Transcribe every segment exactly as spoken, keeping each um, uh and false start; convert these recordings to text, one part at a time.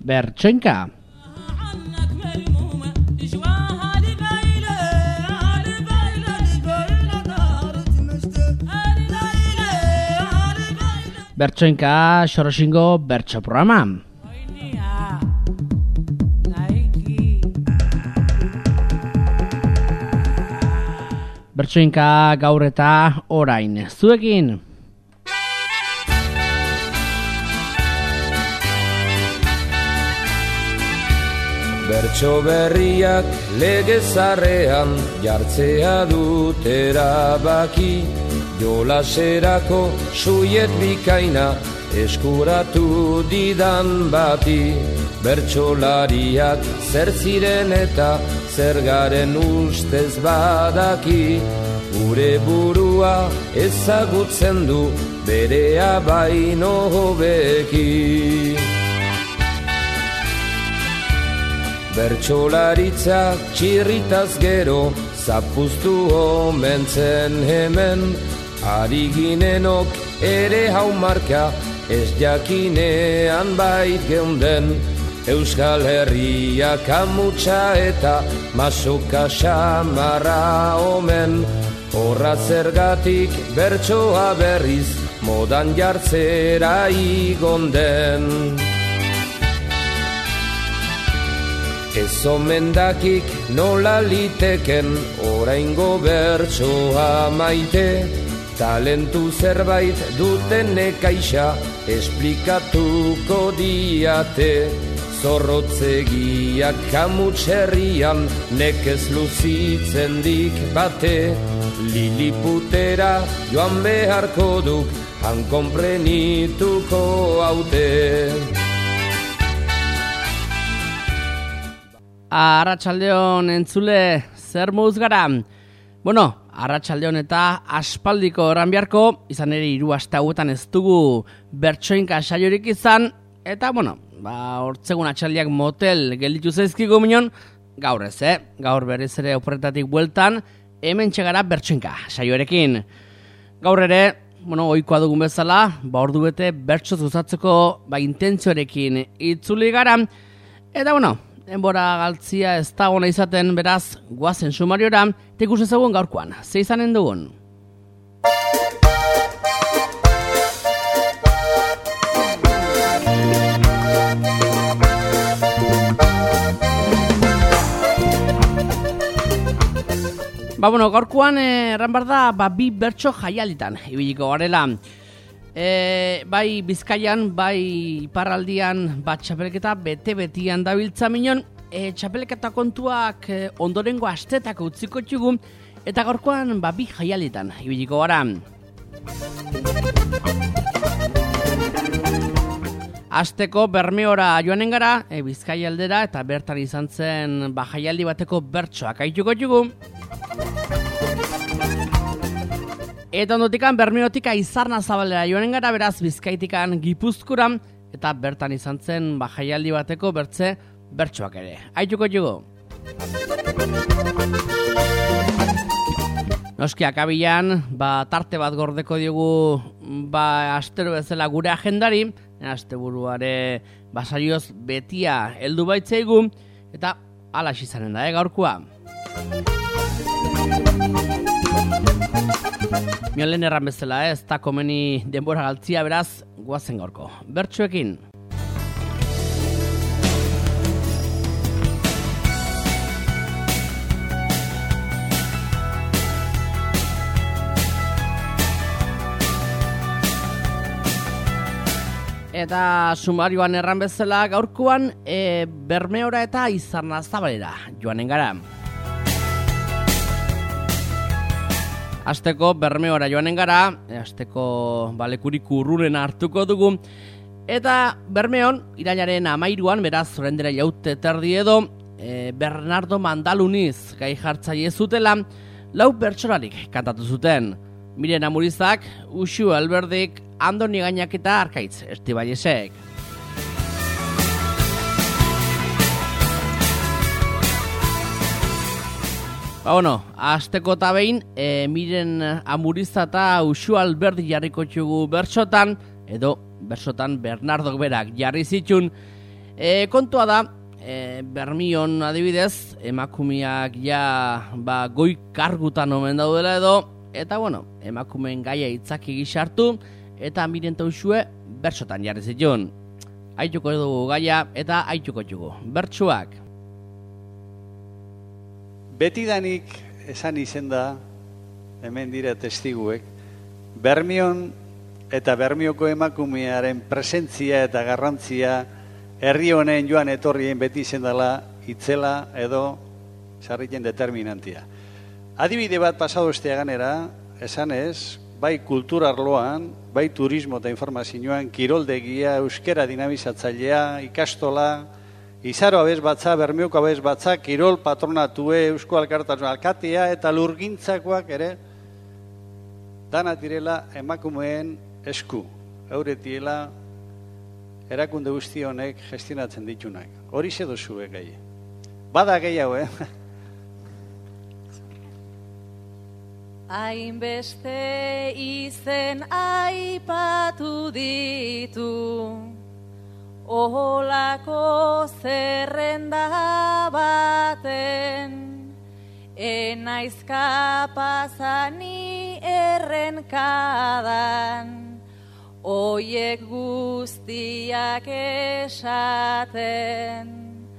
Bertsoinka. Bertsoinka Xoroxingo bertso programa. Bertsoinka gaur eta orain zuekin. Bertso berriak legezarrean jartzea dut erabaki, jolaserako suiet bikaina eskuratu didan bati. Bertsolariak zer ziren eta zer garen ustez badaki, gure burua ezagutzen du berea baino hobeki. Bertsolaritza txirritaz gero zapuztu omen zen hemen, ari ginenok ere haumarka ez jakinean bait geunden. Euskal Herria kamutsa eta masoka xamarra omen, horra zergatik bertsoa berriz modan jartzera igonden. Ez omendakik nola liteken oraingo bertsoa maite, talentu zerbait duten nekaixa esplikatuko diate. Zorrotzegiak kamutxerrian nekez luzitzen dik bate, Liliputera joan beharko duk han konprenituko haute. Arratsaldeon entzule, zer moduz gara? Bueno, arratsaldeon eta aspaldiko erran beharko, izan ere hiru aste hauetan ez dugu bertsoinka saiorik izan, eta bueno, ba, hortzegun atxaldiak motel gelditu zaizkigu minon, gaur ez, eh? Gaur berriz ere oporretatik bueltan, hemen txegara bertsoinka saioarekin. Gaur ere, bueno, ohikoa dugun bezala, ba ordu bete bertso zuzatzeko ba intentzioarekin itzuli gara, eta bueno, denbora galtzia ez da ona izaten, beraz, guazen sumariora, eta ikusi zegoen gaurkoan, ze izanen dugun. Ba, bueno, gaurkoan erran behar da, ba, bi bertso jaialitan ibiliko garela. E, bai Bizkaian, bai iparraldian, bat txapelketa bete-betian dabiltza minon, e, txapelketa kontuak e, ondorengo astetako utziko txugu, eta gaurkoan ba, bi jaialitan ibiliko gara. Asteko Bermeora joanen gara, e, Bizkai aldera, eta bertan izan zen ba, jaialdi bateko bertsoak aituko txugu. Eta ondotikan Bermeotika Izarna Zabalera joanen gara, beraz Bizkaitikan Gipuzkura, eta bertan izan zen ba, jaialdi bateko bertze bertsoak ere. Aituko txugu. Noski akabilan, ba, tarte bat gordeko diogu ba, astero bezala gure agendari, asteburuare basaioz betia heldu baitzaigu, eta alax izanen da, eh, gaurkoa. Miolen erran bezala, eh, ez da komeni denbora galtzia, beraz, guazen gaurko. Bertsuekin. Eta sumarioan erran bezala gaurkoan e, Bermeora eta Izarna Zabalera joanen gara. Asteko Bermeora joanen gara, e, asteko balekurik urrunen hartuko dugu. Eta Bermeon, irailaren amairuan, beraz, zorendera jaute terdi edo, e, Bernardo Mandaluniz gai jartzaile zutela, lau bertsolarik kantatu zuten. Miren Amurizak, Uxu Alberdik, Andoni Gainak eta Arkaitz Estibailesek. Ba, bueno, asteko eta behin, e, Miren Amuriza eta Uxu Alberdik jarriko txugu bertsotan, edo bertsotan Bernardok berak jarri zitun, E, kontua da, e, Bermion adibidez, emakumeak ja ba, goi kargutan omen daudela edo, eta bueno, emakumeen gaia itzaki gixartu, eta miren tausue bertsotan jarri zituen. Aituko dugu gaia eta aituko dugu. Bertsuak. Betidanik esan izen da, hemen dira testiguek, Bermion eta Bermioko emakumearen presentzia eta garrantzia herri honen joan etorrien beti izen dela itzela edo sarriken determinantia. Adibide bat pasado estea ganera, esan ez, bai kulturarloan, bai turismo eta informazioan, kiroldegia, euskera dinamizatzailea, ikastola, izaro abez batza, Bermioko abez batza, kirol patronatue, eusko alkartasun alkatea eta lurgintzakoak ere, dana direla emakumeen esku, euretiela erakunde guzti honek gestionatzen ditunak. Hori zedo zuek gai. Bada gehiago, eh? Hainbeste izen aipatu ditu, oholako zerrenda baten, enaiz kapazani errenkadan, oiek guztiak esaten.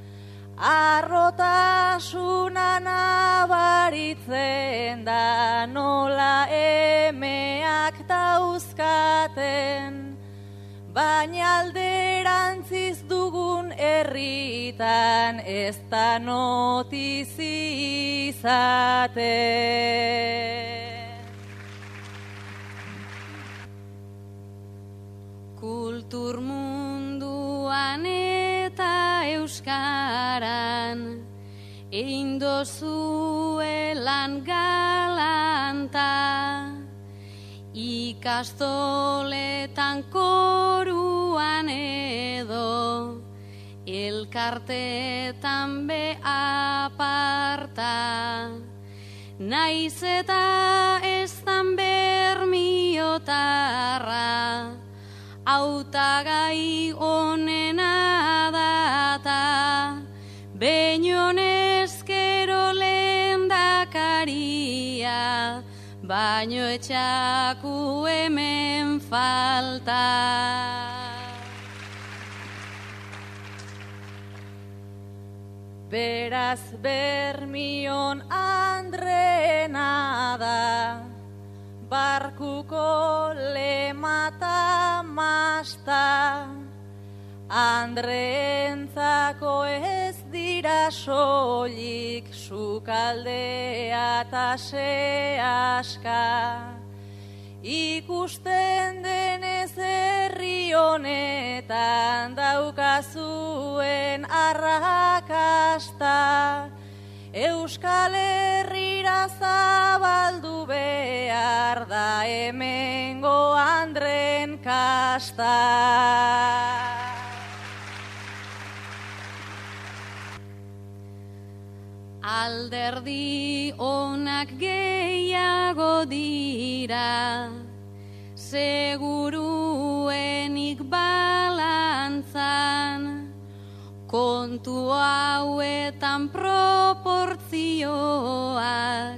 Arrotasuna nabaritzen da nola emeak dauzkaten, baina alderantziz dugun herritan ez da notizi izaten. Kultur munduan eta euskaran egin dozuelan galanta, ikastoletan koruan edo elkartetan be aparta, naiz eta ez dan bermiotarra, hautagai onena data, Beñonezkero lehendakaria, baino etxaku hemen falta. Beraz Bermion andrena da, barkuko lemata masta, andreentzako ez dira soilik sukaldea eta sehaska. Ikusten denez herri honetan daukazuen arrakasta, Euskal Herrira zabaldu behar da hemengo andren kasta. Alderdi onak gehiago dira, seguruenik balantzan, kontu hauetan proportzioak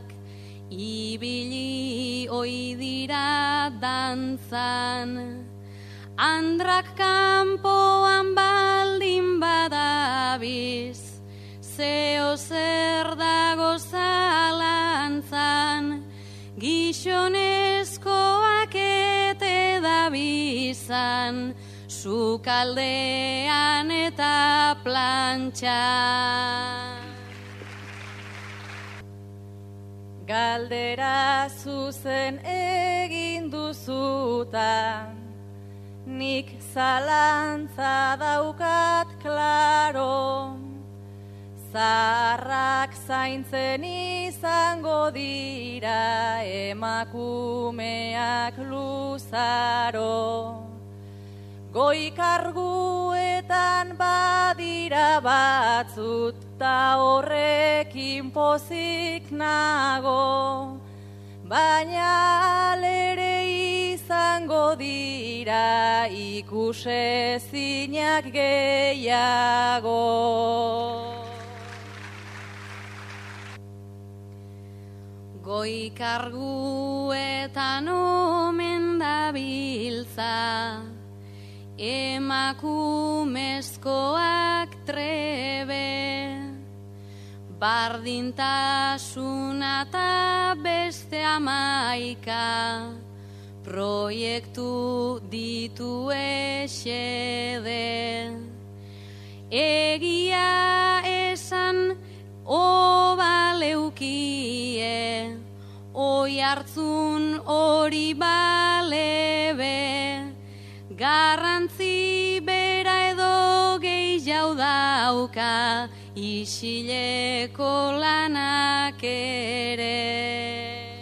ibili oi dira dantzan. Andrak kanpoan baldin badabiz, zeo zer dago zalantzan, gizonezkoak ete dabizan, sukaldean eta plantxan. Galdera zuzen egin duzutan, nik zalantza daukat klaro, zaharrak zaintzen izango dira emakumeak luzaro. Goi karguetan badira batzut ta horrekin pozik nago, baina alere izango dira ikusezinak gehiago. Goi karguetan omen dabiltza, emakumezkoak trebe, bardintasuna eta beste amaika, proiektu ditu esede. Egia esan obaleukie, oi hartzun hori balebe, garrantzi bera edo gehiago dauka, isileko lanak ere.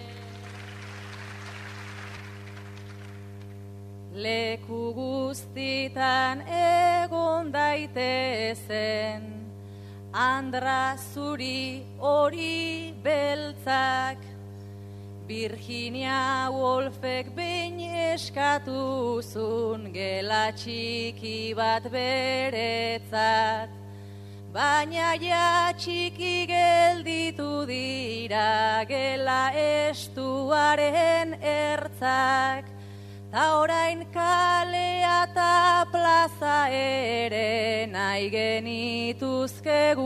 Leku guztitan egon daitezen, Andra zuri hori beltzak, Virginia Woolfek behin eskatuzun gela txiki bat beretzat, baina ja txiki gelditu dira gela estuaren ertzak, ta orain kalea eta plaza ere nahi genituzke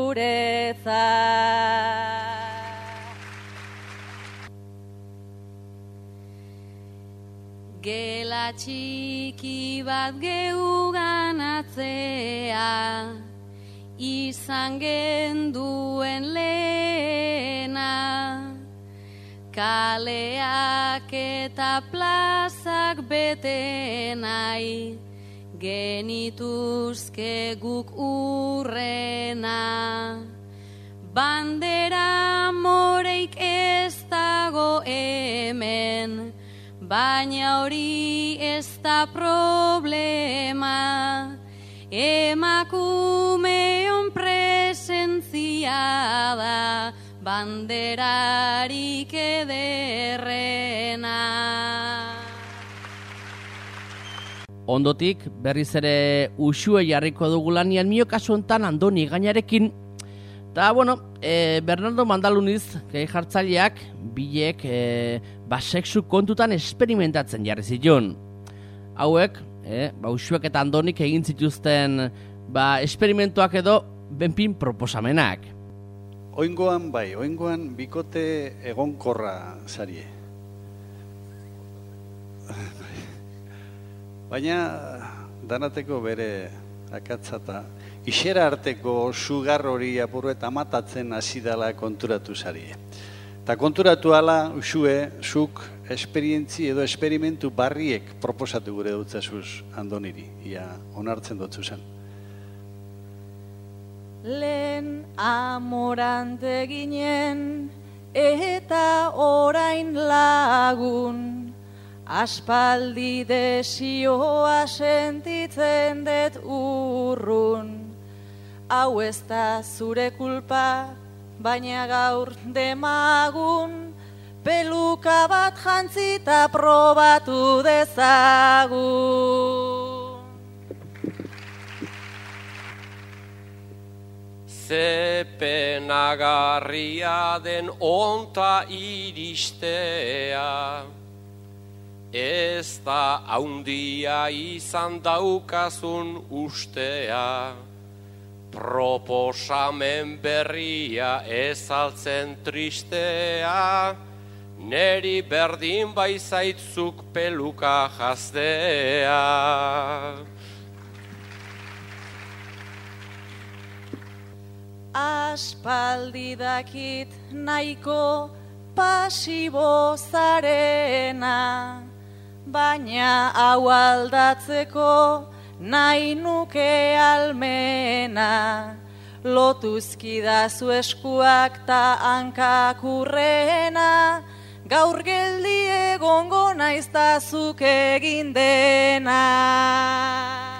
guretzat. Gela txiki bat geugan atzea, izan genduen lehena, kaleak eta plazak bete nahi, genituzke guk urrena. Bandera moreik ez dago hemen, baina hori ez da problema, emakumeon presentzia da banderarik ederrena. Ondotik, berriz ere Uxue jarriko dugu lanian, mio kasu hontan Andoni gainarekin. Eta, bueno, e, Bernardo Mandaluniz, gai jartzaileak, bilek e, basexu kontutan esperimentatzen jarri zituen. Hauek, e, ba, Uxuek eta Andonik egin zituzten ba, esperimentuak edo benpin proposamenak. Oingoan bai, oingoan bikote egonkorra zarie. Baina danateko bere akatzata, isera arteko sugar hori apurru eta matatzen hasi dela konturatu zarie. Eta konturatu ala, Uxue, zuk esperientzi edo esperimentu barriek proposatu gure dutzazuz Andoniri, ia onartzen dutzu zen. Lehen amorante ginen eta orain lagun, aspaldi desioa sentitzen dut urrun. Hau ez da zure kulpa, baina gaur demagun, peluka bat jantzita probatu dezagun. Ze penagarria den onta iristea, ez da haundia izan daukazun ustea, proposamen berria ez altzen tristea, neri berdin baizaitzuk peluka jaztea. Aspaldi dakit nahiko pasibo zarena, baina hau aldatzeko nahi nuke almena. Lotuzkidazu eskuak ta hankak urrena, gaur geldi egongo naiz ta zuk egin dena.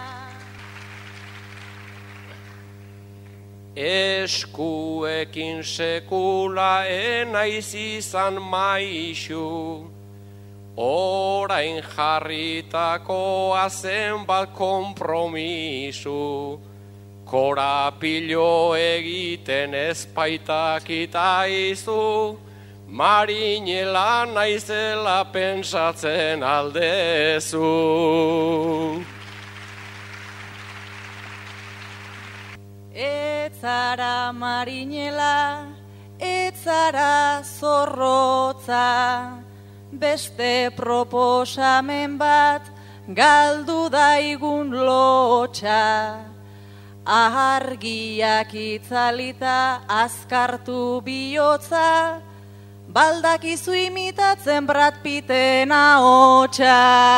Eskuekin sekula enaiz izan maixu, orain jarritakoa zenbat konpromisu, korapilo egiten ezpaitakita izu, marinela naizela pentsatzen aldezu. Etzara marinela, etzara zorrotza, beste proposamen bat galdu daigun lotxa. Argiak itzalita azkartu bihotza, baldakizu imitatzen Brad Pitten ahotsa.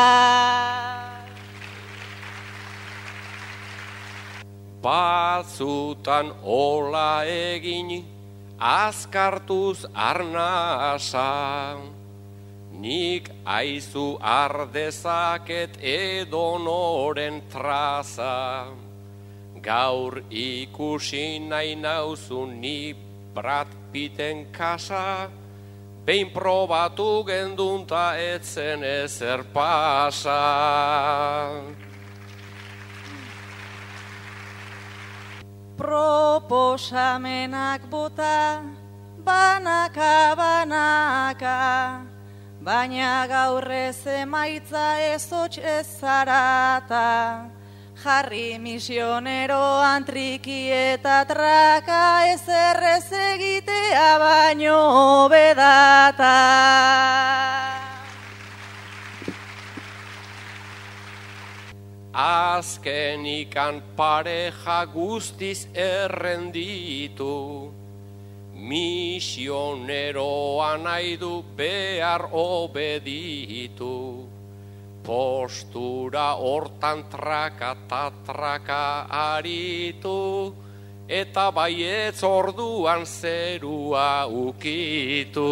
Batzutan hola egin, azkartuz arnasa, nik aizu ardezaket edonoren traza. Gaur ikusi nahi nauzu ni Brad Pitten kasa, behin probatu gendunta etzen ezer pasa. Proposamenak bota, banaka banaka, baina gaur ez emaitza ez hots ez zarata. Jarri misioneroan triki eta traka, ezerrez egitea baino bedata. Azkenikan pareja guztiz errenditu, misioneroa nahi du behar obeditu. Postura hortan traka ta traka aritu, eta baietz orduan zerua ukitu.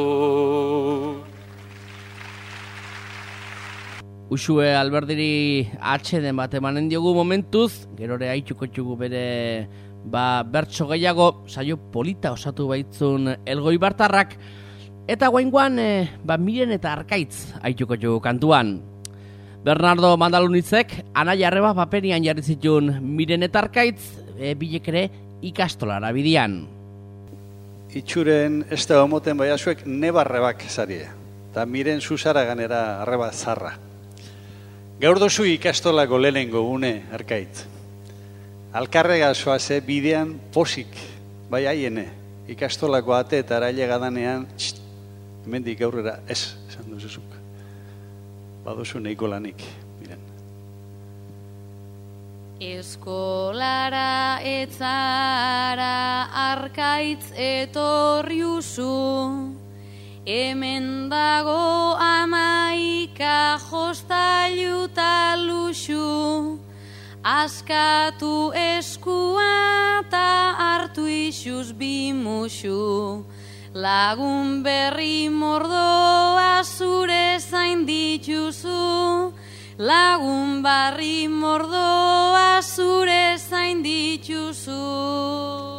Uxue Alberdiri atxeden bat emanen diogu momentuz, gerore haituko txugu bere ba, bertso gehiago, saio polita osatu baitzun Elgoi Bartarrak, eta guaingoan e, ba, Miren eta Arkaitz haituko txugu kantuan. Bernardo Mandalunitzek anaia arreba paperian jarri zituen Miren eta Arkaitz, e, bilek ere ikastolara bidian. Itxuren ez da homoten baiasuek nebarrebak zarie, eta Miren zuzara ganera arreba zarra. Gaur dozu ikastolako lehenengo une, Arkaitz. Alkarrega zoaze bidean posik, bai haiene, ikastolako ate eta araile gadanean, txt, hemendik aurrera ez, esan duzuzuk. Badozu nahiko lanik, Miren. Eskolara etzara Arkaitz etorriuzu, hemen dago amaika jostailu ta luxu, askatu eskua ta hartu isuz bimuxu, lagun berri mordoa zure zain dituzu, lagun barri mordoa zure zain dituzu.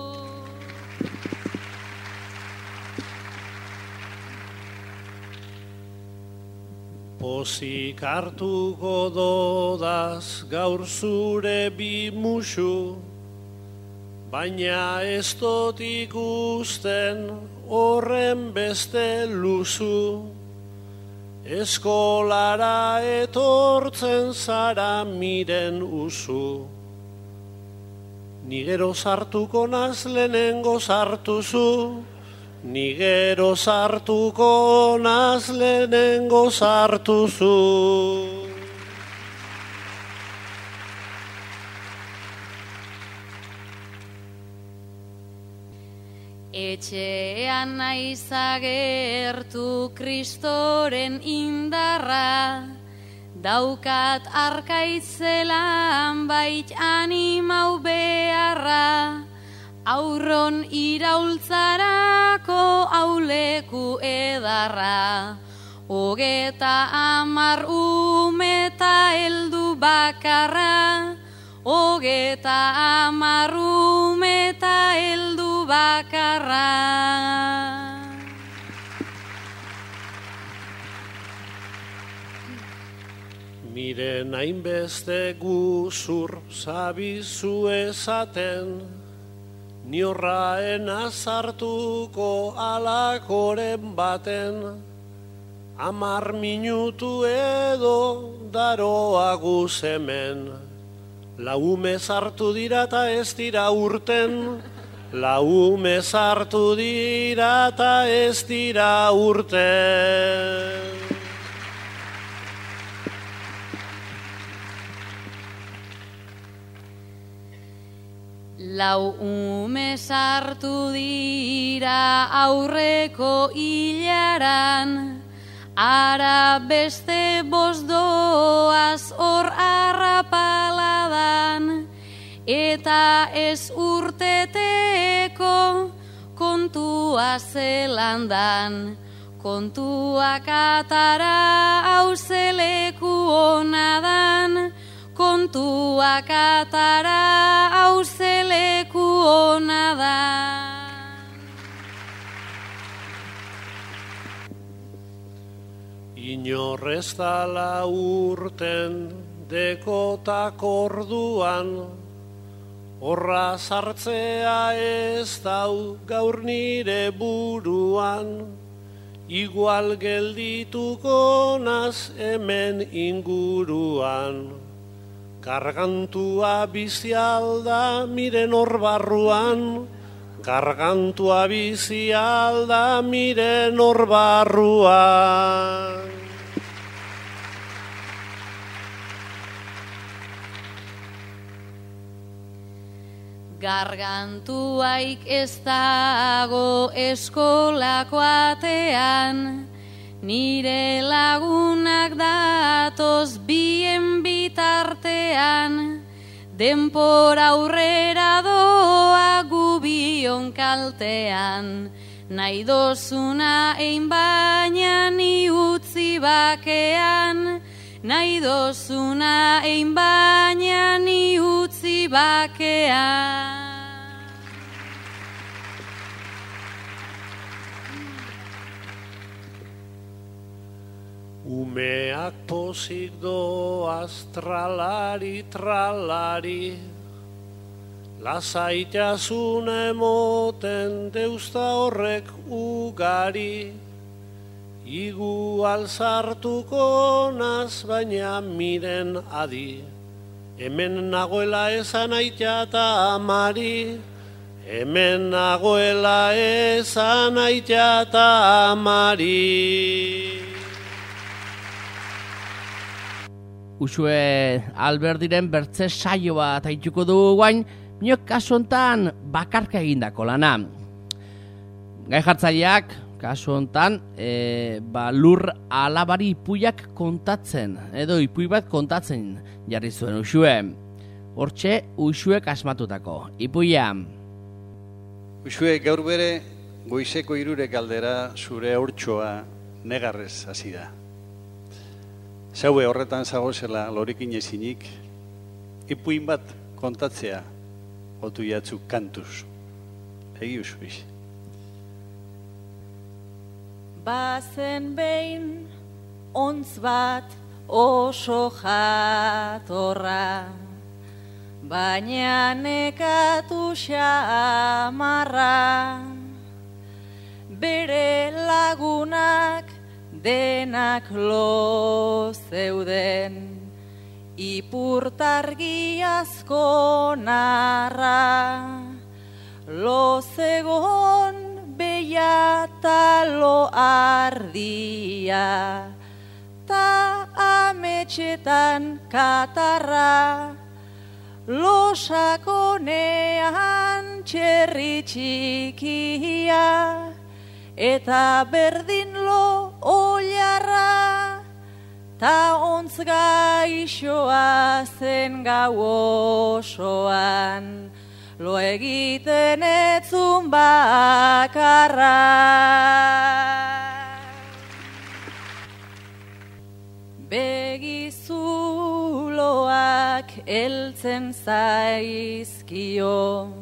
Pozik hartuko dodaz gaur zure bi musu, baina ez dut ikusten horren beste luzu. Eskolara etortzen zara Miren uzu. Ni gero sartuko naz lehenengo sartuzu, ni gero sartuko naz lehenengo sartuzu. Etxean naiz agertu Kristoren indarra, daukat Arkaitzelan bait animau beharra, aurron iraultzarako auleku edarra, hogeta hamar umeta heldu bakarra, hogeta hamar umeta heldu bakarra. nire nainbeste guzur zabizu ezaten, ni horraen azartuko alakoren baten, amar minutu edo daroa guz hemen, laume zartu dira eta ez dira urten, laume zartu dira eta ez dira urten. Lau ume sartu dira aurreko hilaran, ara beste bost doaz hor arrapaladan, eta ez urteteko kontua zelandan, kontuak atara hauzeleku onadan, kontuak atara hauzeleku onadan. Inorrez dala urten dekotak orduan, horra sartzea ez dau gaur nire buruan, igual geldituko naz hemen inguruan. Gargantua bizi alda miren hor barruan, gargantua bizi alda miren hor barruan. Gargantuaik ez dago eskolako atean, nire lagunak datoz bien bitartean, denpora aurrera doa gubion kaltean, nahi dozuna ein baina ni utzi bakean, nahi dozuna ein baina ni utzi bakean. Umeak pozik doaz tralari, tralari, lasaitasun emoten deusta horrek ugari, igual sartuko naz baina miren adi, hemen nagoela esan aita eta amari, hemen nagoela esan aita eta amari. Uxue Alberdiren bertze saio bat haituko du guain, minok kasu hontan bakarka egindako lana. Gai jartzaileak, kasu hontan, e, ba, lur alabari ipuiak kontatzen, edo ipui bat kontatzen jarri zuen Uxue. Hortxe, Uxuek asmatutako. Ipuia. Uxue, gaur bere goizeko hirurek aldera zure haurtxoa negarrez hasi da. Zaue horretan zagozela lorekin ezinik, ipuin bat kontatzea otu jatzu kantuz. Egi Uxuiz. Bazen behin ontz bat oso jatorra, baina nekatu xamarra, bere lagunak denak lo zeuden, ipurtargiazko narra, lo zegon behiata lo ardia, ta ametxetan katarra, lo sakonean txerri txikia, eta berdin lo oilarra, ta ontz gaixoa zen gau osoan, lo egiten etzun bakarra. Begizuloak heltzen zaizkio,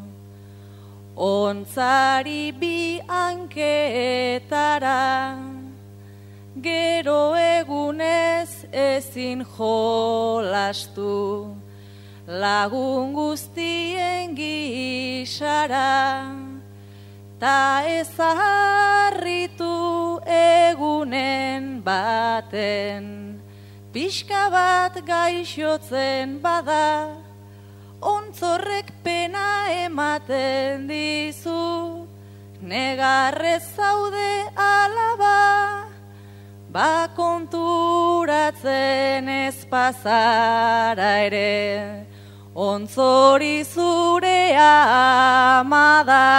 ontzari bi hanketara, gero egunez ezin jolastu, lagun guztien gisara, ta ezarritu egunen baten, pixka bat gaixotzen bada, ontzorrek pena ematen dizu, negarrez zaude alaba, ba konturatzen ez pasara ere, ontzori zure ama da.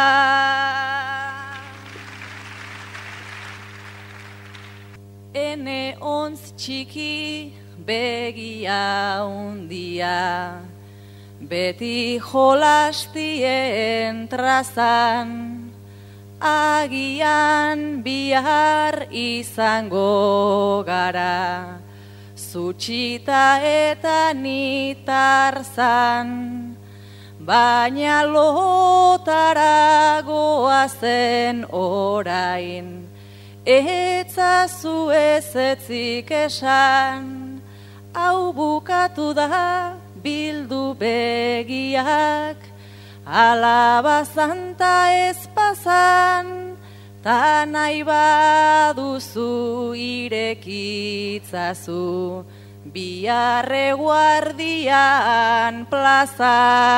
Ene ontz txiki begia undia, beti jolastien trazan, agian bihar izango gara, zutxita eta nitarzan, baina lotara goazen orain, etzazu ezetzik esan, hau bukatu da bildu begiak, alaba zanta ez pasan, ta nahi baduzu irekitzazu, biharre guardian plaza.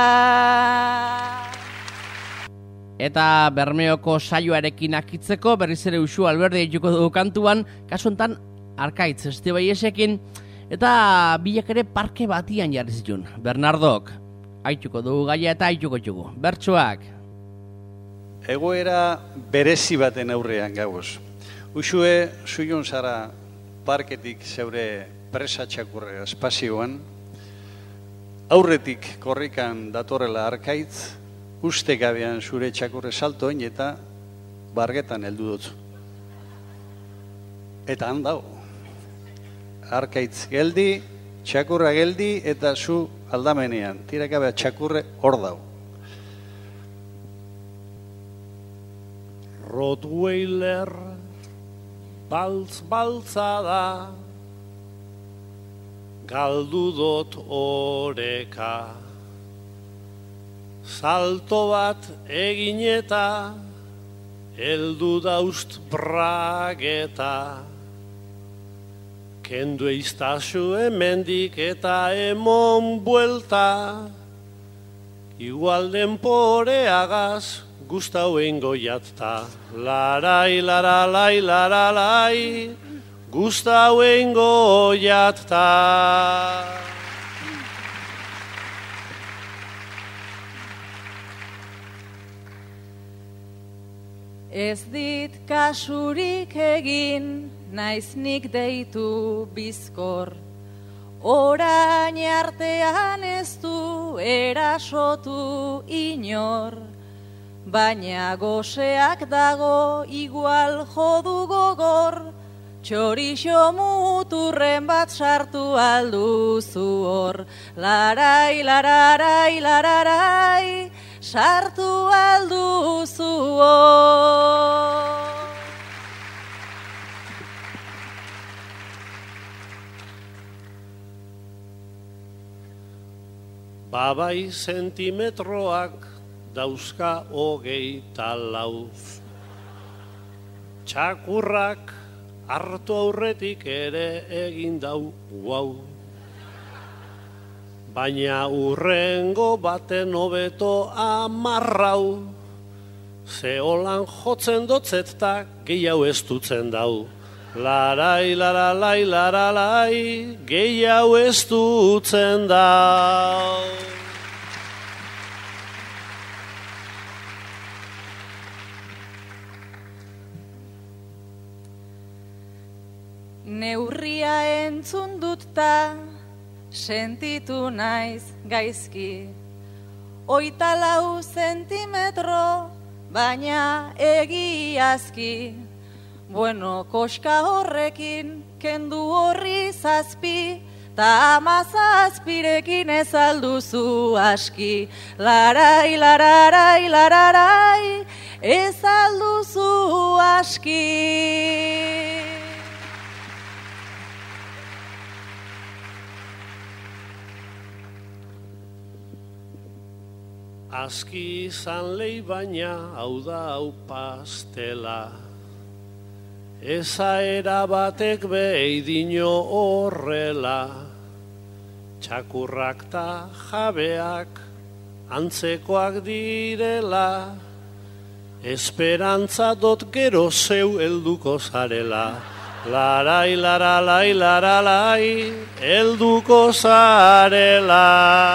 Eta Bermeoko saioarekin akitzeko berriz ere Uxu Alberde dituko dugu kantuan, kasu honetan Arkaitz Estebaiesekin, eta bilak ere parke batian jarri zituen. Bernardok, aituko dugu gaia eta aituko dugu. Bertsoak. Egoera berezi baten aurrean gauz. Uxue, zuion zara parketik zeure presa txakurre espazioan, aurretik korrikan datorrela Arkaitz, uste gabean zure txakurre saltoin eta bargetan heldu dut. Eta handau. Arkaitz geldi, txakurra geldi eta zu aldamenean. Tirakabea txakurre hor dau. Rottweiler baltz-baltza da, galdu dot oreka, salto bat egin eta heldu daust brageta, kendu eiztazu hemendik eta emon buelta, igual denporeagaz gustau eingo jatta, larai, laralai, laralai, gustau eingo jatta. Ez dit kasurik egin, naiz nik deitu bizkor, orain artean ez du erasotu inor, baina goseak dago igual jodu gogor, txorixo muturren bat sartu alduzu hor, larai, lararai, lararai, sartu alduzu hor. Babai sentimetroak dauzka hogeita lau. Txakurrak hartu aurretik ere egin dau guau. Baina urrengo baten hobeto amarrau, ze holan jotzen dotzeta gehiago ez dutzen dau. Larai, laralai, laralai, gehiago ez dutzen dau. Neurria entzun dut ta, sentitu naiz gaizki, hogeita lau zentimetro, baina egiazki. Bueno, koska horrekin, kendu horri zazpi, ta ama zazpirekin ez alduzu aski. Larai, lararai, lararai, ez alduzu aski. aski izan lehi baina hau da hau pastela. Ezaera batek behidino horrela, txakurrak ta jabeak antzekoak direla, esperantza dot gero zeu helduko zarela. Larai, laralai, laralai, helduko zarela.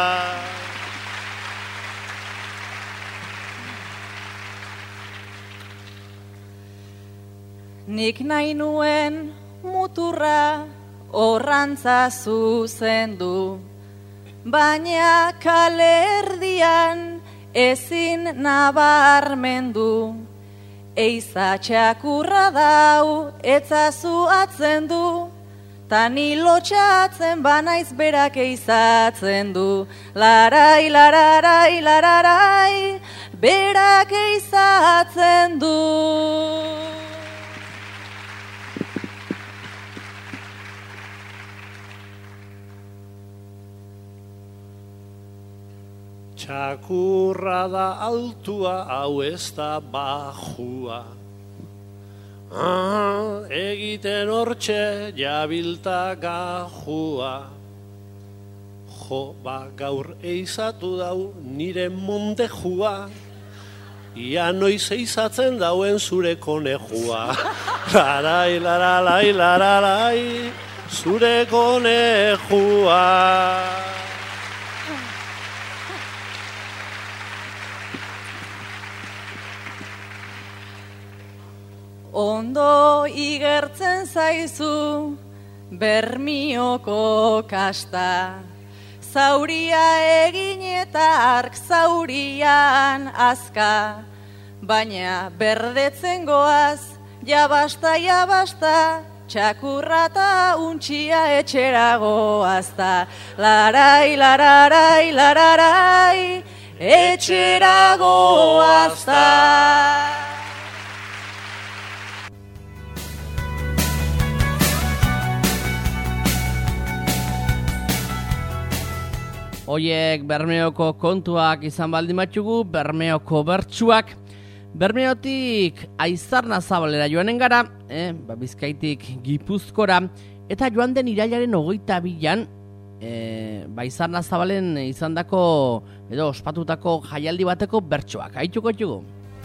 Nik nahi nuen muturra horrantza zuzendu, baina kale erdian ezin nabarmendu. Eiza txakurra dau etzazu atzen du, ta ni lotxatzen banaiz berak eizatzen du. Larai, lararai, lararai, berak eizatzen du. Txakurra da altua, hau ez da bajua. Ah, egiten hortxe jabilta gajua. Jo, ba gaur eizatu dau nire mondejua. Ia noiz eizatzen dauen zure konejua. Larai, laralai, laralai, zure konejua. Ondo igertzen zaizu Bermioko kasta, zauria egin eta ark zaurian azka, baina berdetzen goaz, jabasta, jabasta, txakurra ta untxia etxera goazta. Larai, lararai, lararai, etxera goazta. Hoiek Bermeoko kontuak izan baldin batzugu, Bermeoko bertsuak. Bermeotik Aizarna Zabalera joanen gara, eh, ba, Bizkaitik Gipuzkora, eta joan den irailaren hogeita bilan, eh, ba, Aizarna Zabalen izandako edo ospatutako jaialdi bateko bertsuak. Haituko txugu.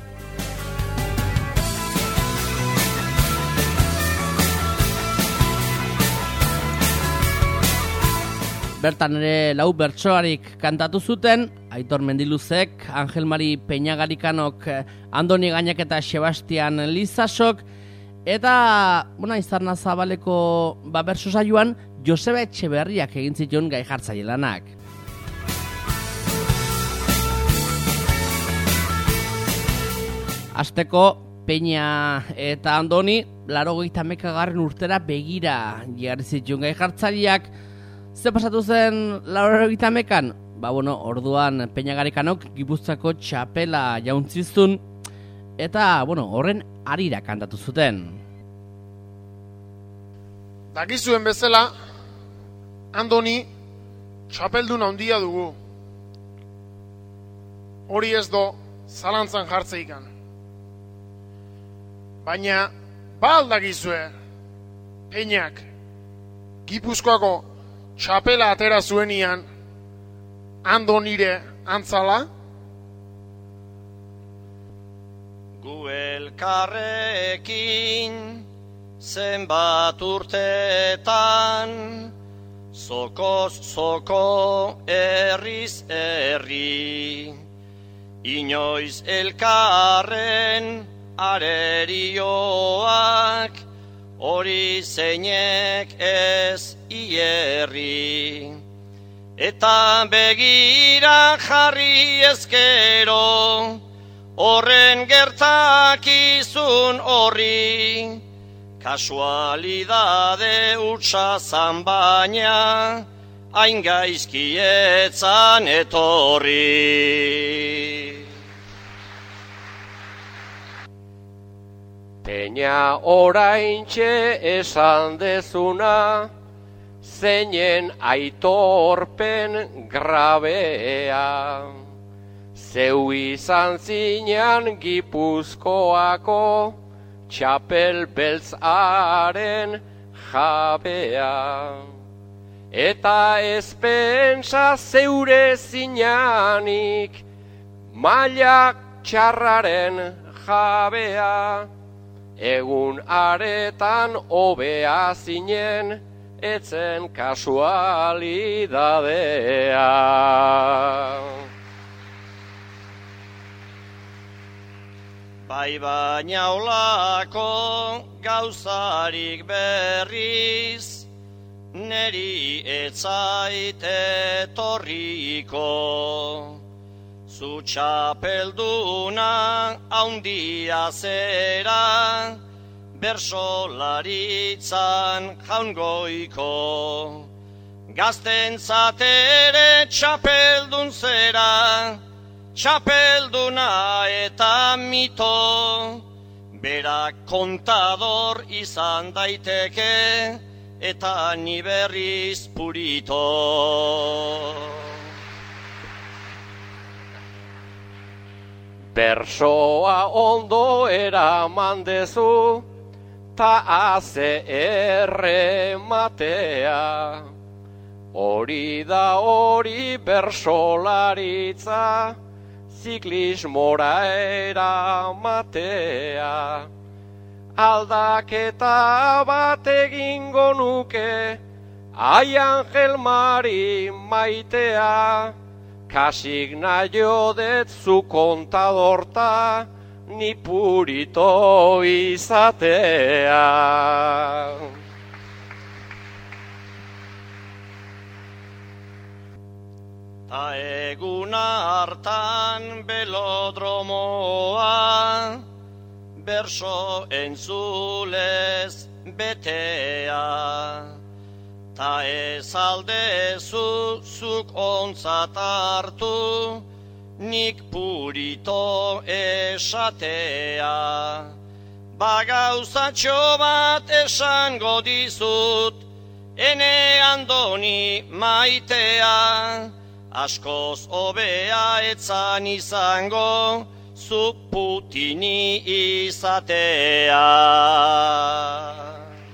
Bertan ere lau bertsoarik kantatu zuten, Aitor Mendiluzek, Angel Mari Peñagarikanok, Andoni Gainak eta Sebastian Lizasok, eta, bueno, Aizarna Zabaleko ba, bertso saioan Joseba Etxeberriak egin zituen gai jartzaile lanak. Hasteko Peña eta Andoni, laurogeita hamaikagarren urtera begira jarri zituen gai jartzaileak. Ze pasatu zen laurogeita hamakan? Ba, bueno, orduan Peñagarikanok Gipuzkoako txapela jauntziztun, eta, bueno, horren harira kantatu zuten. Dakizuen bezala, Andoni txapeldun handia dugu. Hori ez do zalantzan jartzeikan. Baina, ba aldakizue, Peñak Gipuzkoako txapela atera zuenian Andonire antzala? Gu elkarrekin zenbat urteetan, zokoz zoko erriz erri, inoiz elkarren arerioak, hori zeinek ez ierri. Eta begira jarri ezkero, horren gertakizun horri, kasualidade utsa zan baina, hain gaizkietzan etorri. Peña oraintxe esan dezuna, zeinen aitorpen grabea. Zeu izan zinean Gipuzkoako txapel beltzaren jabea. Eta ez pentsa zeure zinanik maila txarraren jabea. Egun aretan hobea zinen, etzen kasualidadea. Bai baina olako gauzarik berriz, neri etzait etorriko. Zu txapelduna haundia zera, bersolaritzan jaungoiko. Gaztentzat ere txapeldun zera, txapelduna eta mito. Berak kontador izan daiteke, eta ni berriz purito. Bersoa ondo eraman dezu, ta haze errematea. Hori da hori bersolaritza, ziklismora eramatea. Aldaketa bat egingo nuke, ai Angel Mari maitea. Kasik naio det zu kontadorta, ni purito izatea. Ta egun hartan belodromoa, berso entzulez betea. Ta ez aldezu zuk ontzat hartu, nik purito esatea. Bagauzatxo bat esango dizut, ene andoni maitea. Askoz hobea etzan izango, zu Putini izatea.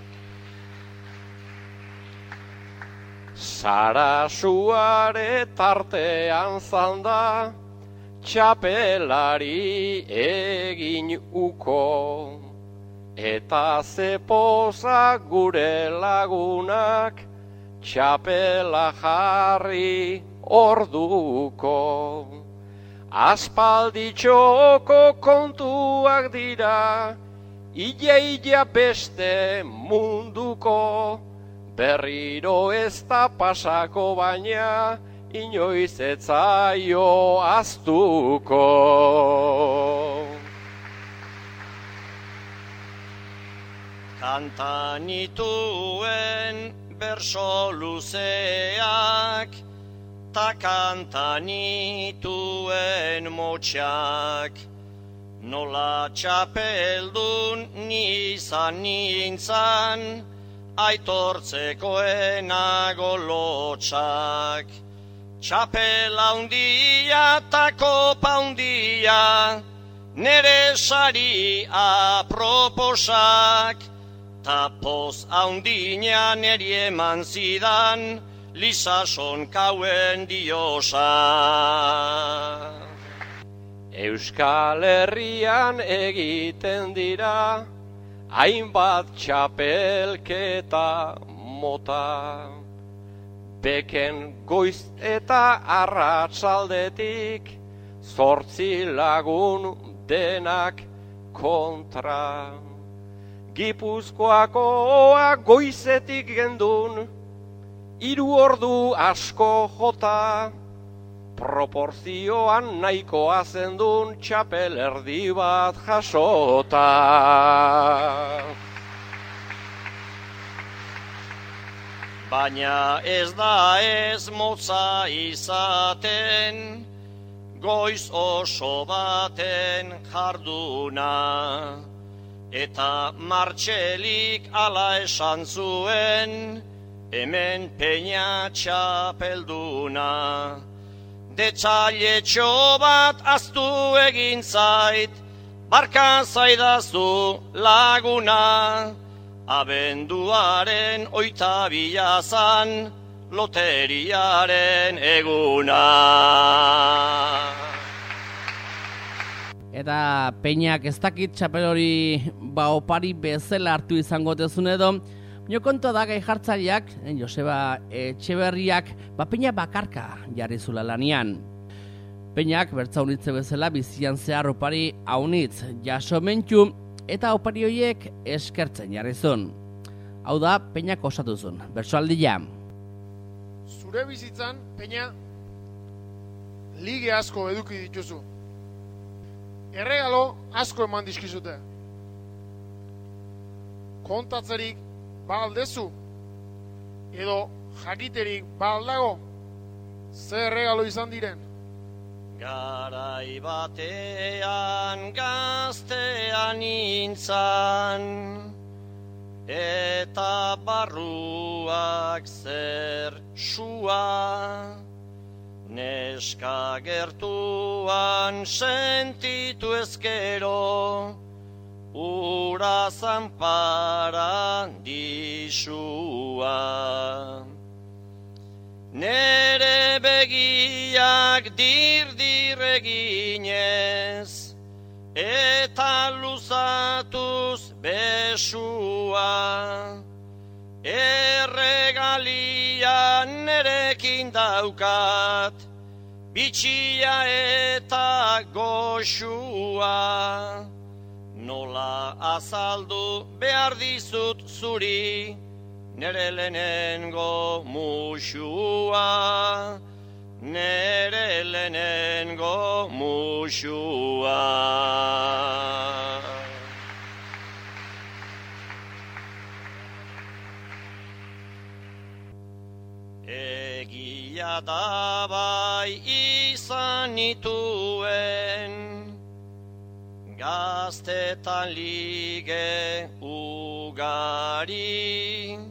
Sarasuare tartean zanda, txapelari egin uko. Eta zepoza gure lagunak, txapela jarri orduko. Aspalditxoko kontuak dira, illa-illa beste munduko. Berriro ez da pasako baina, inoiz etzaio aztuko. Kanta nituen berso luzeak, ta kanta nituen motxak. Nola txapeldun nizan nintzan, aitortzekoenago lotxak. Txapela hundia ta kopa hundia, nere sari aproposak. Ta poz haundina neri eman zidan, lisason kauen diosa. Euskal Herrian egiten dira, hainbat txapelketa mota. Beken goiz eta arratsaldetik, zortzi lagun denak kontra. Gipuzkoakoa goizetik gendun, hiru ordu asko jota. Proporzioan nahikoa zendun txapel erdi bat jasota. Baina ez da ez motza izaten, goiz oso baten jarduna. Eta Martxelik ala esan zuen, hemen peina txapelduna. Detxailetxo bat aztu egin zait, barka zaidazu laguna, abenduaren oita bilazan, loteriaren eguna. Eta Peñak ez dakit txapel hori ba opari bezala hartu izango tezun edo, nio kontua da gai jartzaileak, Joseba Etxeberriak, ba Peña bakarka jarri zula lanian. Peñak bertzaunitze bezala bizian zehar opari haunitz jaso mentxu eta opari horiek eskertzen jarri zuen. Hau da, Peñak osatu zuen, bertsoaldia. Zure bizitzan, Peña, lige asko eduki dituzu. Erregalo asko eman dizkizute. Kontatzerik baldezu, edo jakiterik baldago, ze erregalo izan diren. Garai batean gaztean nintzan, eta barruak zer sua, neska gertuan sentitu ezkero, ura zanpara disua. Nere begiak dirdir eginez, eta luzatuz besua. Erregalia nerekin daukat, bitxia eta goxua. Nola azaldu behar dizut zuri, nere lehenengo musua, nere lehenengo musua. Egia da bai izan nituen, gaztetan lige ugari,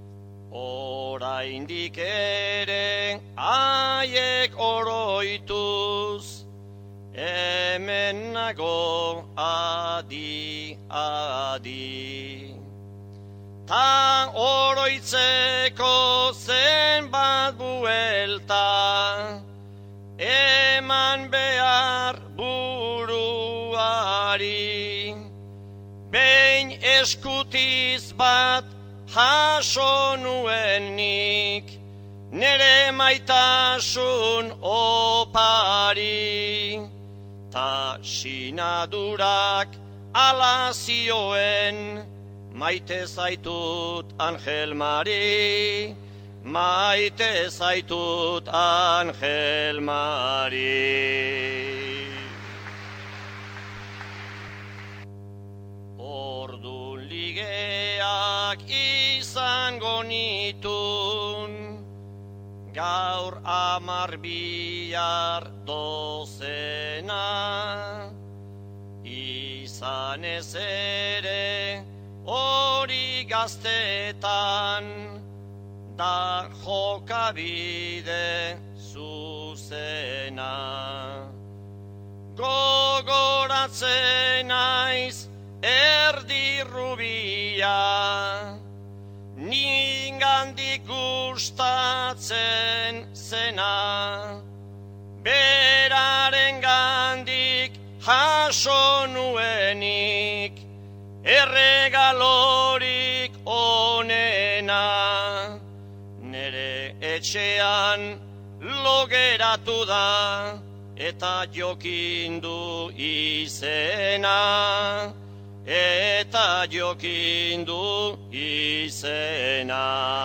oraindik ere haiek oroituz, hemen nago adi, adi. Ta oroitzeko zenbat buelta, eman behar buruari. Behin eskutiz bat jaso nuenik, nere maitasun opari. Ta sinadurak ala zioen, maite zaitut Angel Mari, maite zaitut Angel Mari. Ordun ligeak izango nitun, gaur amar bihar dozena, izan ez ere hori gaztetan, da jokabide zuzena. Gogoratzen naiz erdi rubia, ningandik gustatzen zena, beraren gandik jaso nuenik, erregalorik onena. Nere etxean logeratu da, eta jokindu izena, eta jokindu izena.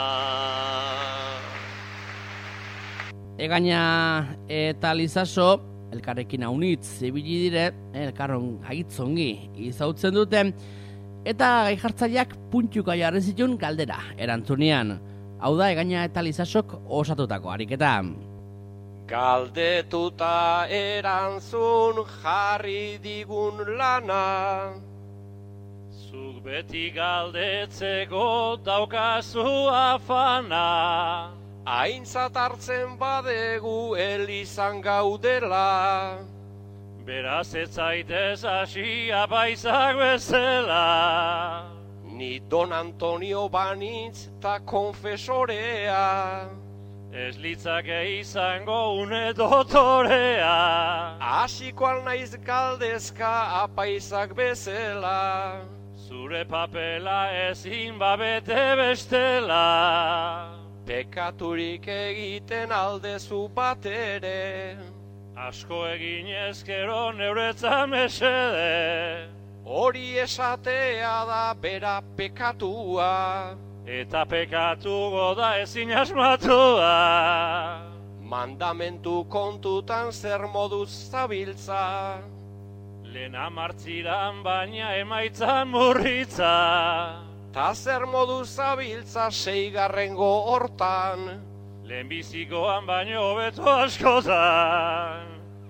Egaina eta Lizaso, elkarrekin haunitz ibili dire, elkarron haitzongi izautzen dute, eta gai jartzaileak puntuka jarri zituen galdera erantzunean. Hau da, Egaina eta Lizasok osatutako ariketa. Galdetuta erantzun jarri digun lana, Zuk beti galdetzeko daukazu afana. Aintzat hartzen badegu elizan gaudela. Beraz ez zaitez hasi apaizak bezala. Ni Don Antonio banitz ta konfesorea. Ez litzake izango une dotorea. Hasiko alnaiz galdezka apaizak bezala. Zure papela ezin babete bestela. Pekaturik egiten aldezu bat ere. Asko egin ezkero neuretzan mesede. Hori esatea da bera pekatua. Eta pekatuko da ezin asmatua. Mandamentu kontutan zer moduz zabiltza. Lehen amartziran baina emaitzan murritza. Ta zer moduz zabiltza seigarrengo hortan. Lehenbizikoan baino hobeto askotan.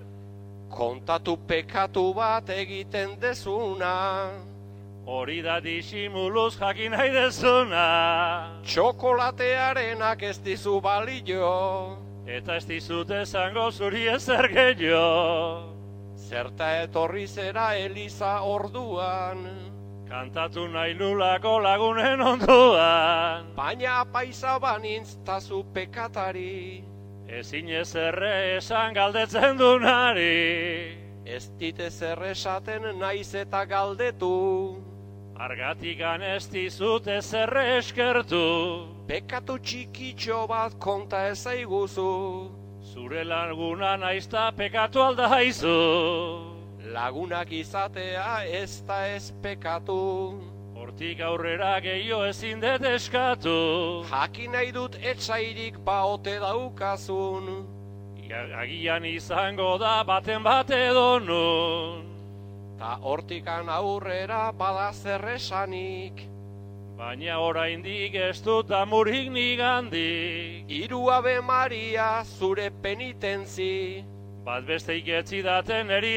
Kontatu pekatu bat egiten dezuna. Hori da disimuluz jakin nahi dezuna. Txokolatearenak ez dizu balio. Eta ez dizut esango zuri ezer gehiago. Zerta etorri zera Eliza orduan. Kantatu nahi nulako lagunen onduan. Baina apaisa banintz tazu pekatari. Ezin ezerre esan galdetzen dunari. Ez dit ezer esaten naiz eta galdetu. Argatikan ez dizut ezerre eskertu. Pekatu txikitxo bat konta ezaiguzu. Zure laguna naizta pekatu aldaizu. Lagunak izatea ez da ez pekatu. Hortik aurrera gehiago ezin dut eskatu. Jakin nahi dut etsairik baote daukazun. Agian izango da baten bat edo nun. Ta hortikan aurrera bada zer esanik. Baina oraindik ez dut amurik nigandik. Hiru Ave Maria zure penitentzi. Bat beste iketzidaten eri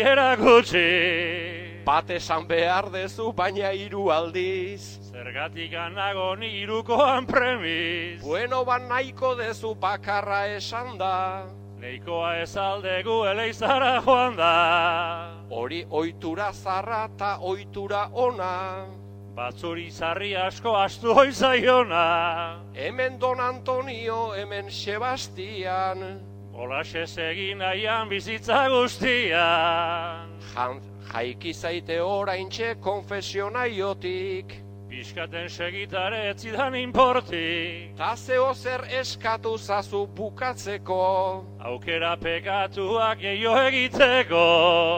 erakutsi. Bat esan behar dezu baina hiru aldiz. Zergatik anago ni hirukoan premiz. Bueno ban nahiko dezu bakarra esan da. Neikoa ez aldegu eleizara joan da. Hori ohitura zarra ta ohitura ona. Batzuri zarri asko astu hoizaiona. Hemen Don Antonio, hemen Sebastian. Olaxez egin nahian bizitza guztian. Jan, jaiki zaite oraintxe konfesionaiotik. Piskaten segitare etzidan inportik. Ta zeo zer eskatu zazu bukatzeko. Aukera pekatuak gehiago egiteko.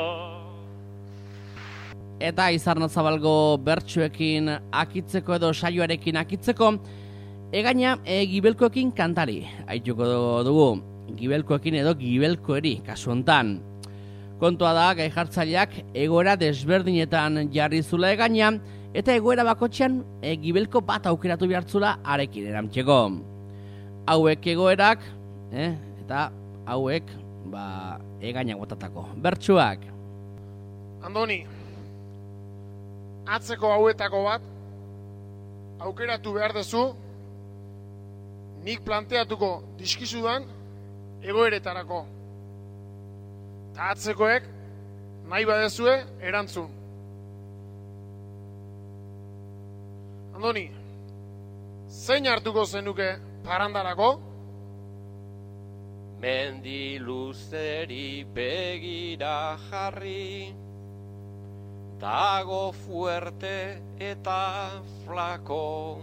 Eta Izarnazabalgo bertsuekin akitzeko edo saioarekin akitzeko, egaina e, gibelkoekin kantari aituko dugu. Gibelkoekin edo gibelkoeri kasu hontan. Kontua da gai jartzaileak egoera desberdinetan jarri zula egaina, eta egoera bakotxean e, gibelko bat aukeratu behartzula arekin eramtxeko. Hauek egoerak, eh, eta hauek ba, egaina botatako bertsuak. Andoni, atzeko hauetako bat aukeratu behar dezu, nik planteatuko dizkizudan egoeretarako. Ta atzekoek nahi badezue erantzun. Andoni, zein hartuko zenuke parandarako? Mendi luzeri begira jarri. Dago fuerte eta flako.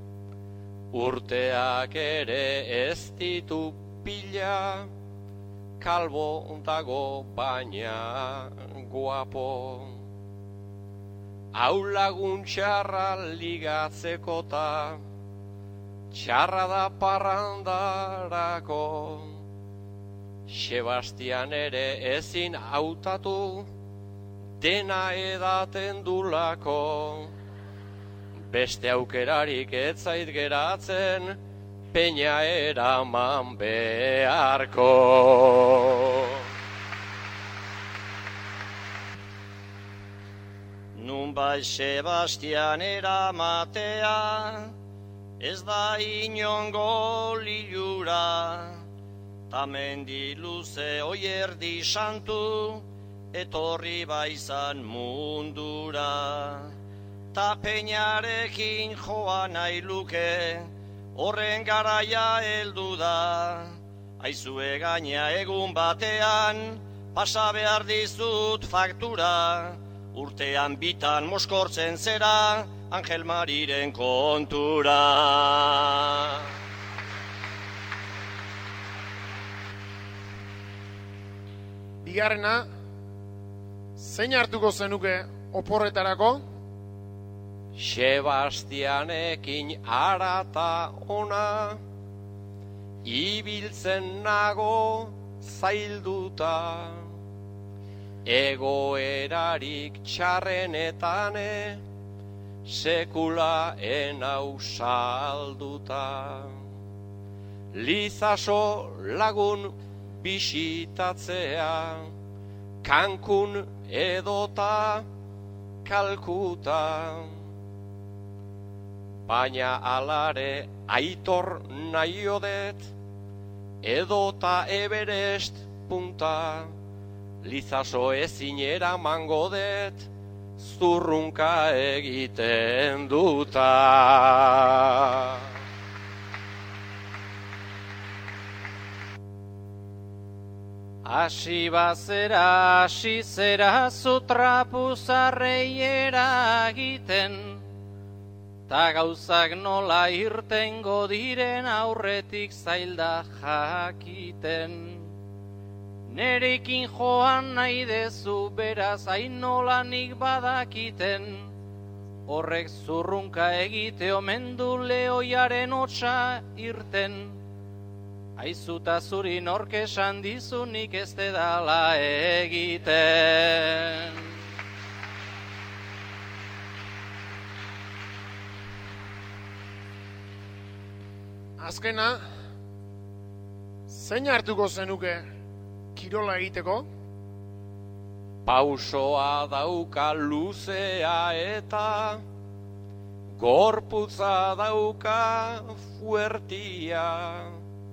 Urteak ere ez ditu pila. Kalbo dago baina guapo. Hau lagun txarra ligatzeko ta txarra da parrandarako. Sebastian ere ezin hautatu, dena edaten dulako. Beste aukerarik ez zait geratzen, peña eraman beharko. Nun bai Sebastian eramatea, ez da inongo lilura, ta mendi luze oierdi santu, etorri baizan mundura. Ta peñarekin joan nahi luke, horren garaia heldu da. Aizue gaina egun batean, pasa behar dizut faktura, urtean bitan moskortzen zera, Angel Mariren kontura. Bigarrena, zein hartuko zenuke oporretarako? Sebastianekin arata ona, ibiltzen nago zailduta, egoerarik txarrenetane, sekula enau salduta. Lizaso lagun bisitatzea, Cancun edota Kalkuta, baina alare aitor nahiodet, edota Everest punta, Lizaso ezin eramango det, zurrunka egiten duta. Asi bazera, asi zera zutrapuzarrei eragiten, ta gauzak nola irtengo diren aurretik zailda jakiten. Nerekin joan nahi dezu beraz hain nola nik badakiten, horrek zurrunka egite omen du lehoiaren hotsa irten. Aizuta zuri nork esan dizunik ez dedala egiten. Azkena, zein hartuko zenuke kirola egiteko? Pausoa dauka luzea eta gorputza dauka fuertia.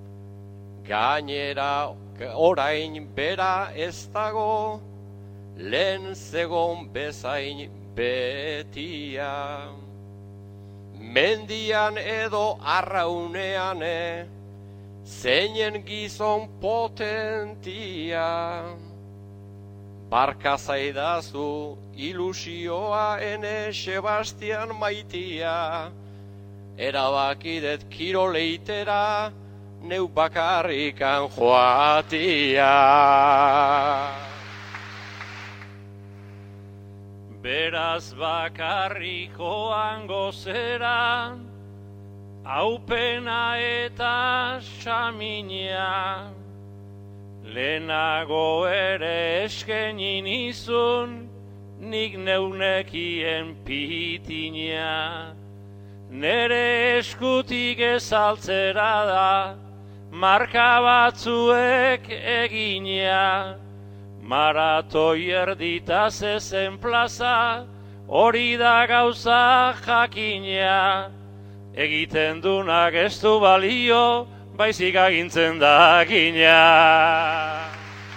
Gainera orain bera ez dago, lehen zegon bezain betia. Mendian edo arraunean zeinen gizon potentia. Barka zaidazu ilusioa ene Sebastian maitia, erabakidet kiroleitera, neu bakarrikan joatia. Beraz bakarrik joango zera, aupena eta xaminia, lehenago ere eskenin izun, nik neunekien pitina. Nere eskutik ezaltzera da, marka batzuek egina, maratoi erdita zezen plaza, hori da gauza jakina. Egiten dunak ez du balio, baizik agintzen dakina.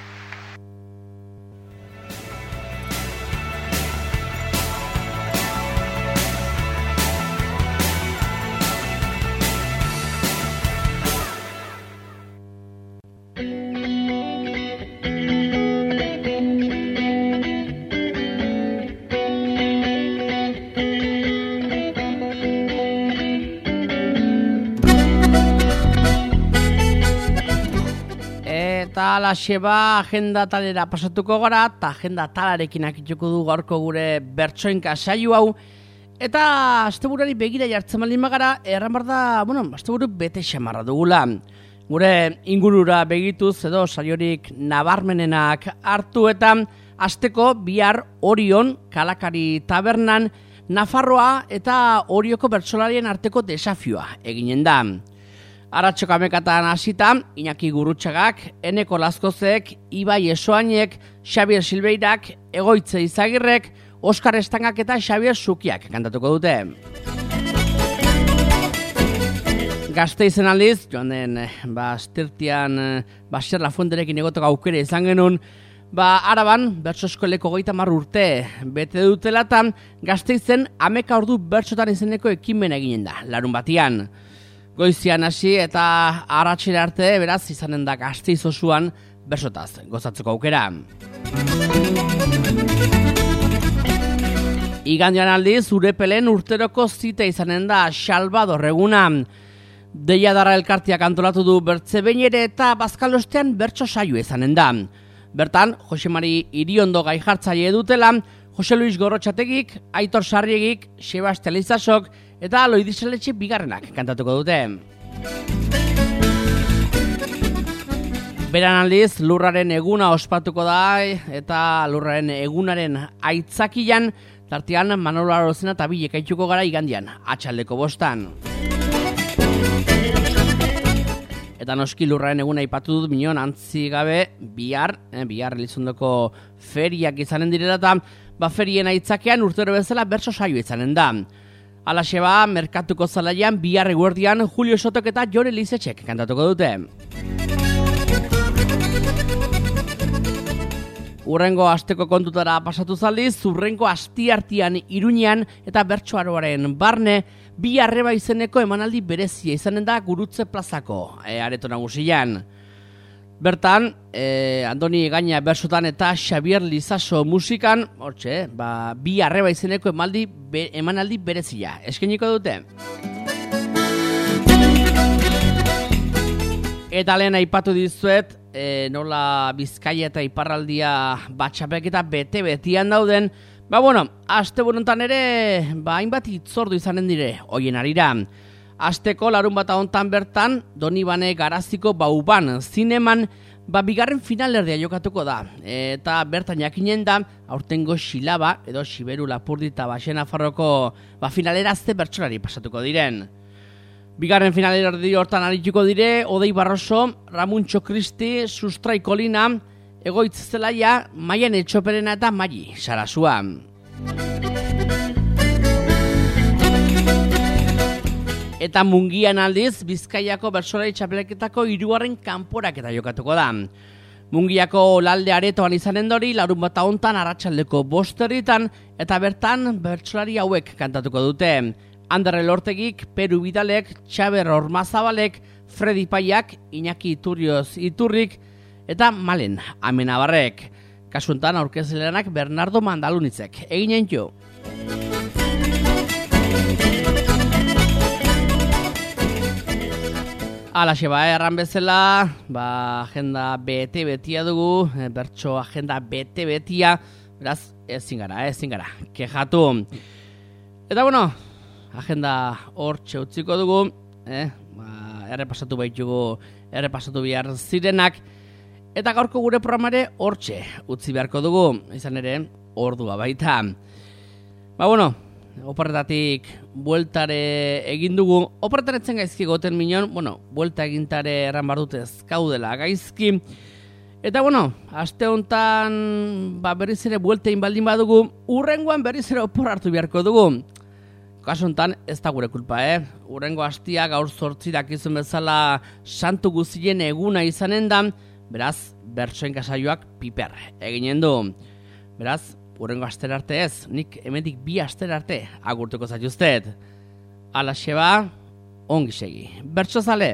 Eta alaxe ba, agenda talera pasatuko gara, eta agenda talarekin akituko du gaurko gure bertsoinka saio hau. Eta asteburari begira jartzen baldin bagara, erran bar da, bueno, asteburu bete xamarra dugula. Gure ingurura begituz edo saiorik nabarmenenak hartu eta asteko bihar Orion Kalakari tabernan Nafarroa eta Orioko bertsolarien arteko desafioa eginen da. Aratxoko amekatan hasita, Iñaki Gurutxagak, Eneko Lazkozek, Ibai Esoainek, Xabier Silbeirak, Egoitze Izagirrek, Oskar Estangak eta Xabier Sukiak kantatuko dute. Gasteizen aldiz, joan den, ba, astirtian, Baser Lafuenterekin egoteko aukere izan genuen, ba, Araban, bertso eskoleko hogeita hamar urte bete dutelatan, Gasteizen ameka ordu bertsotan izeneko ekimena eginen da, larun batian. Goizian hasi eta arratsera arte, beraz, izanen da Gasteiz osoan bertsotaz gozatzeko aukera. Igandean aldiz, Urepelen urteroko zita izanen da Salvador eguna. Deia Darra elkartiak antolatu du bertze behin ere eta bazkalostean bertso saio izanen da. Bertan, Jose Mari Iriondo gai jartzaile dutela, Jose Luis Gorrotxategik, Aitor Sarriegik, Sebastian Lizasok eta Loidiseletxe bigarrenak kantatuko dute. Beran aldiz, lurraren eguna ospatuko da eta lurraren egunaren aitzakian, tartean Manolo Arozena eta bilek aituko gara igandian, atxaldeko bostan. Eta noski lurraren eguna aipatu dut minon antzi gabe bihar, eh, bihar Elizondoko feriak izanen direla eta ba ferien aitzakean urtero bezala bertso saio izanen da. Alaxe ba, merkatuko zalaian bihar eguerdian Julio Sotok eta Jone Lizetxek kantatuko dute. Urrengo asteko kontutara pasatu zaldiz, urrengo astiartian Iruñean eta Bertsoaroaren barne, bi arreba izeneko emanaldi berezia izanen da Gurutze plazako e, areto nagusian. Bertan, e, Andoni Egaña bersotan eta Xavier Lizaso musikan, hortxe, ba, bi arreba izeneko emaldi, be, emanaldi berezia. Eskainiko dute. Eta lehen aipatu dizuet, e, nola Bizkaia eta Iparraldia batxapek eta bete-betian dauden, ba bueno, aste buruntan ere, ba hainbat hitzordu izanen dire, hoien arira. Asteko larun bat hontan bertan, Donibane Garaziko Bauban zineman, ba bigarren finalerdia jokatuko da. Eta bertan jakinen da, aurtengo Xilaba, edo Xiberu Lapurdi eta Baxena Farroko ba, finalerazte bertsolari pasatuko diren. Bigarren finalerdi hortan arituko dire, Odei Barroso, Ramuntxo Kristi, Sustrai Kolina, Egoitz Zelaia, Maian Etxoperena eta Mai Sarasua. Eta Mungian aldiz, Bizkaiako bertsolari txapelketako hirugarren kanporaketa jokatuko da. Mungiako Olalde aretoan izanen dori, larun bat hontan arratsaldeko bosterritan, eta bertan bertsolari hauek kantatuko dute. Ander Elortegik, Peru Bidalek, Txaber Ormazabalek, Fredi Paiak, Iñaki Iturrioz Iturrik, eta Malen Amenabarrek. Kasuntan aurkezlenak Bernardo Mandalunitzek. Eginen jo. Alaxe ba, erran bezala, ba, agenda bete-betia dugu, bertso agenda bete-betia, beraz, ezin gara, ezin gara, kejatu. Eta bueno, agenda hor txeutziko dugu, eh? ba, errepasatu baitugu, errepasatu behar zirenak, eta gaurko gure programare hortxe utzi beharko dugu, izan ere, ordua baita. Ba bueno, oporretatik bueltare egin dugu, oporretaretzen gaizki goten minon, bueno, buelta egintare erran bardutez kaudela gaizki, eta bueno, aste hontan ba, berriz ere bueltein baldin badugu, urrengoan berriz ere opor hartu beharko dugu. Kaso hontan ez da gure kulpa, eh? Urrengo astia gaur zortzi dakizun bezala santu guztien eguna izanen da, beraz, bertsoen kasaioak piper eginen du. Beraz, urrengo astera arte ez, nik hemendik bi astera arte agurtuko zaituztet. Alaxe ba, ongi segi. Bertso zale!